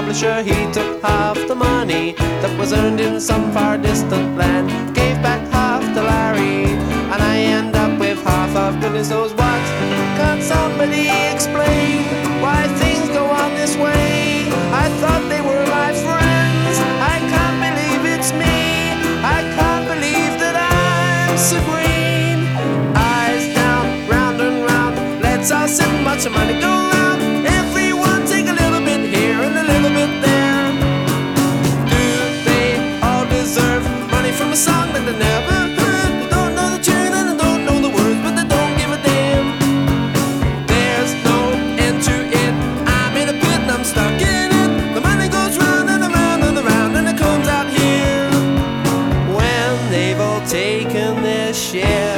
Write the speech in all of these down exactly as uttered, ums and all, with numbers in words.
publisher, he took half the money that was earned in some far distant land, gave back half to Larry, and I end up with half of goodness knows what. Can't somebody explain why things go on this way? I thought they were my friends. I can't believe it's me. I can't believe that I'm so green. Eyes down, round and round, let's all sit and watch the money go round. Everyone take a little bit here and a little bit there. Do they all deserve money from a song that they never heard? They don't know the tune and they don't know the words, but they don't give a damn. There's no end to it. I'm in a pit and I'm stuck in it. The money goes round and around and around and it comes out here when they've all taken their share.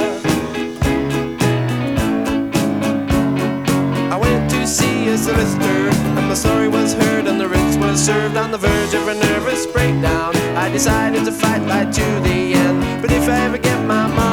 I went to see a solicitor and my story was heard and the writs was served. On the verge of a nervous breakdown, I decided to fight right to the end. But if I ever get my money